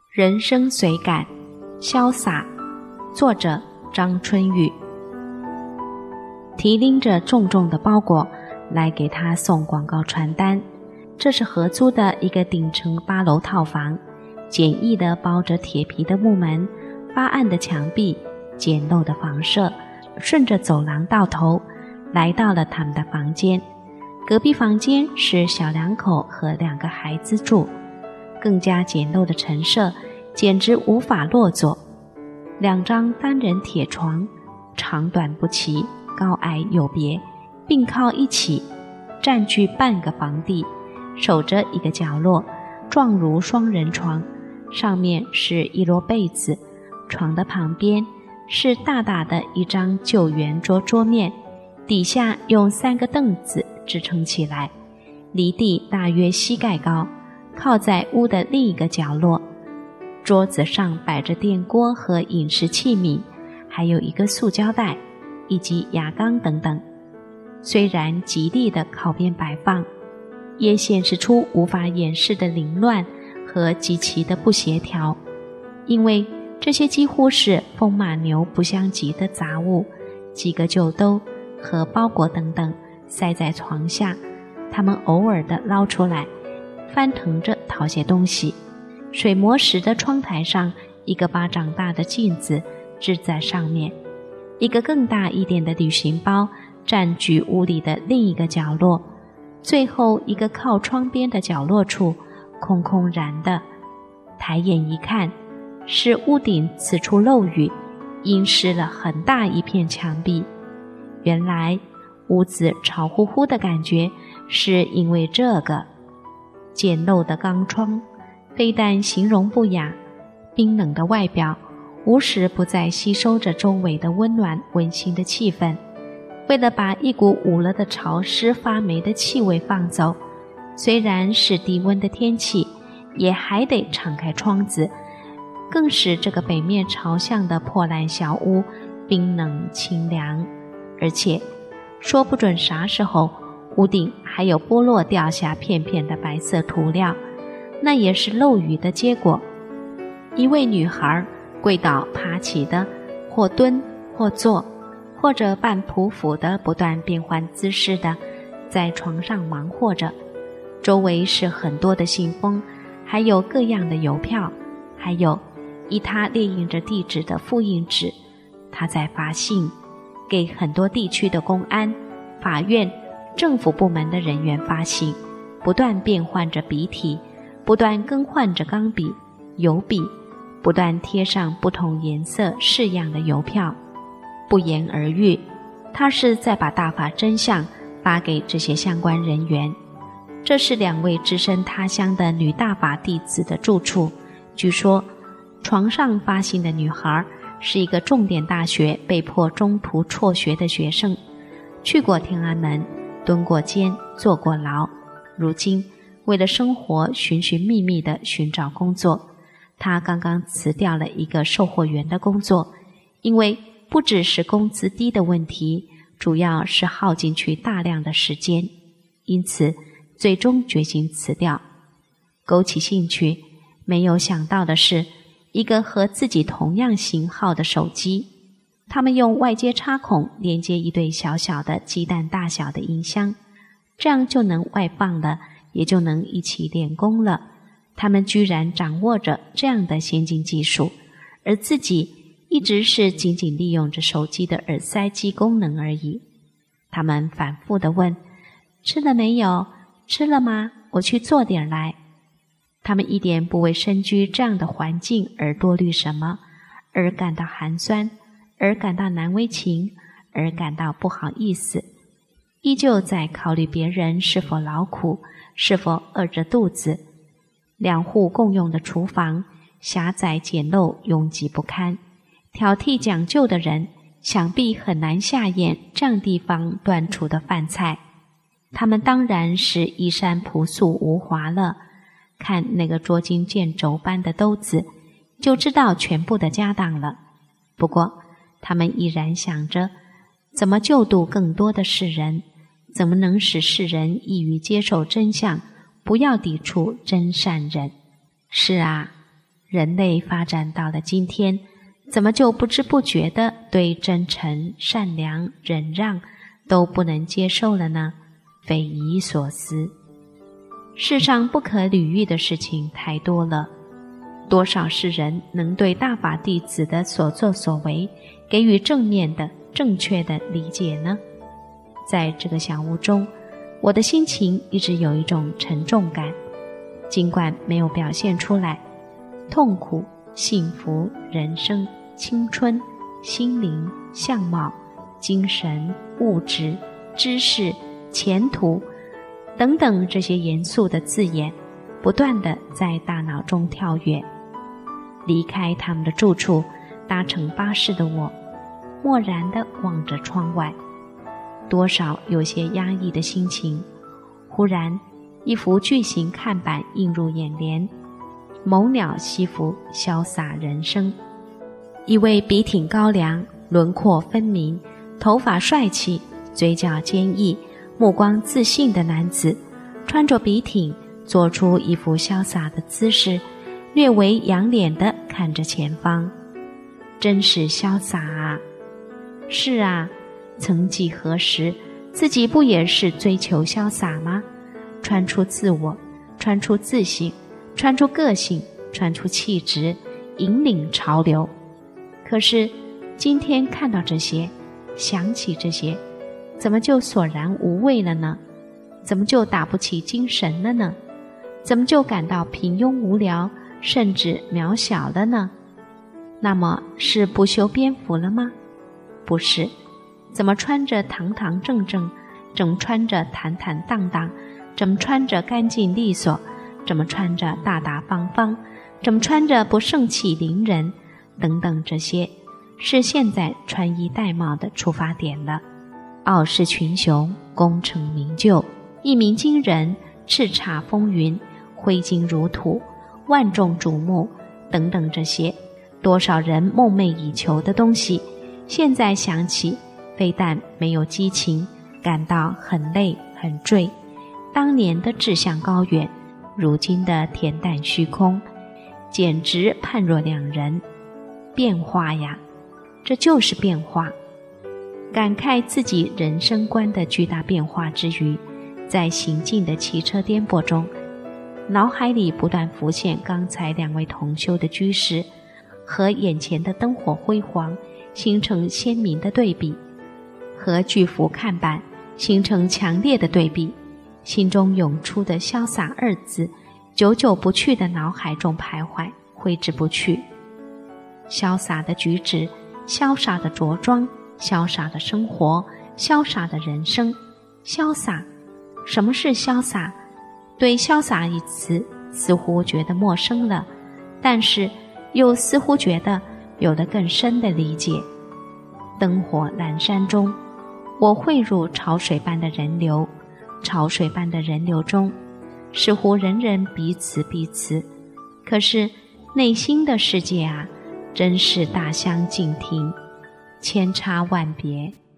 人生随感，潇洒。作者张春雨。提拎着重重的包裹来给他送广告传单，这是合租的一个顶层8楼套房，简易的包着铁皮的木门，发暗的墙壁，简陋的房舍，顺着走廊到头，来到了他们的房间。隔壁房间是小两口和2个孩子住，更加简陋的陈设简直无法落座。2张单人铁床，长短不齐，高矮有别，并靠一起，占据半个房地，守着一个角落，状如双人床。上面是一摞被子，床的旁边是大大的一张旧圆桌桌面，底下用3个凳子支撑起来，离地大约膝盖高，靠在屋的另一个角落。桌子上摆着电锅和饮食器皿，还有一个塑胶袋以及牙缸等等。虽然极力的靠边摆放，也显示出无法掩饰的凌乱和极其的不协调，因为这些几乎是风马牛不相及的杂物，几个旧兜和包裹等等塞在床下，他们偶尔的捞出来，翻腾着讨些东西。水磨石的窗台上，一个巴掌大的镜子置在上面，一个更大一点的旅行包占据屋里的另一个角落，最后一个靠窗边的角落处空空然的，抬眼一看，是屋顶此处漏雨，阴湿了很大一片墙壁。原来屋子潮乎乎的感觉是因为这个简陋的钢窗，非但形容不雅，冰冷的外表无时不在吸收着周围的温暖温馨的气氛。为了把一股捂了的潮湿发霉的气味放走，虽然是低温的天气，也还得敞开窗子，更使这个北面朝向的破烂小屋冰冷清凉。而且说不准啥时候屋顶还有剥落掉下片片的白色涂料，那也是漏雨的结果。一位女孩跪倒爬起的，或蹲或坐，或者半匍匐的不断变换姿势的在床上忙活着，周围是很多的信封，还有各样的邮票，还有一沓列印着地址的复印纸。她在发信，给很多地区的公安、法院、政府部门的人员发信，不断变换着笔体，不断更换着钢笔、油笔，不断贴上不同颜色式样的邮票。不言而喻，他是在把大法真相发给这些相关人员。这是2位只身他乡的女大法弟子的住处。据说床上发信的女孩是一个重点大学被迫中途辍学的学生，去过天安门，蹲过监，坐过牢，如今为了生活寻寻觅觅地寻找工作。他刚刚辞掉了一个售货员的工作，因为不只是工资低的问题，主要是耗进去大量的时间，因此最终决心辞掉。勾起兴趣，没有想到的是一个和自己同样型号的手机，他们用外接插孔连接一对小小的鸡蛋大小的音箱，这样就能外放了，也就能一起练功了。他们居然掌握着这样的先进技术，而自己一直是仅仅利用着手机的耳塞机功能而已。他们反复地问：吃了没有？吃了吗？我去做点来。他们一点不为身居这样的环境而多虑什么，而感到寒酸，而感到难为情，而感到不好意思，依旧在考虑别人是否劳苦，是否饿着肚子。2户共用的厨房狭窄简陋，拥挤不堪，挑剔讲究的人想必很难下咽这样地方端出的饭菜。他们当然是衣衫朴素无华了，看那个捉襟见肘般的兜子，就知道全部的家当了。不过他们依然想着怎么救度更多的世人，怎么能使世人易于接受真相，不要抵触真善人。是啊， 人类发展到了今天，怎么就不知不觉地对真诚、善良、忍让都不能接受了呢？匪夷所思。世上不可理喻的事情太多了，多少世人能对大法弟子的所作所为给予正面的、正确的理解呢？在这个小屋中，我的心情一直有一种沉重感，尽管没有表现出来，痛苦、幸福、人生、青春、心灵、相貌、精神、物质、知识、前途等等这些严肃的字眼不断地在大脑中跳跃。离开他们的住处，搭乘巴士的我漠然地望着窗外，多少有些压抑的心情。忽然一幅巨型看板映入眼帘，某鸟西服，潇洒人生。一位笔挺高粱，轮廓分明，头发帅气，嘴角坚毅，目光自信的男子，穿着笔挺，做出一副潇洒的姿势，略微仰脸地看着前方。真是潇洒啊！是啊，曾几何时，自己不也是追求潇洒吗？穿出自我，穿出自信，穿出个性，穿出气质，引领潮流。可是今天看到这些，想起这些，怎么就索然无味了呢？怎么就打不起精神了呢？怎么就感到平庸无聊，甚至渺小了呢？那么是不修边幅了吗？不是。怎么穿着堂堂正正，怎么穿着坦坦荡荡，怎么穿着干净利索，怎么穿着大大方方，怎么穿着不盛气凌人，等等，这些是现在穿衣戴帽的出发点了。傲视群雄，功成名就，一鸣惊人，叱咤风云，挥金如土，万众瞩目，等等，这些多少人梦寐以求的东西，现在想起非但没有激情，感到很累很坠。当年的志向高远，如今的恬淡虚空，简直判若两人。变化呀，这就是变化。感慨自己人生观的巨大变化之余，在行进的骑车颠簸中，脑海里不断浮现刚才两位同修的居士和眼前的灯火辉煌形成鲜明的对比，和巨幅看板形成强烈的对比，心中涌出的潇洒二字久久不去的脑海中徘徊，挥之不去。潇洒的举止，潇洒的着装，潇洒的生活，潇洒的人生。潇洒，什么是潇洒？对潇洒一词似乎觉得陌生了，但是又似乎觉得有了更深的理解。灯火阑珊中，我汇入潮水般的人流，潮水般的人流中，似乎人人彼此彼此，可是内心的世界啊，真是大相径庭，千差万别。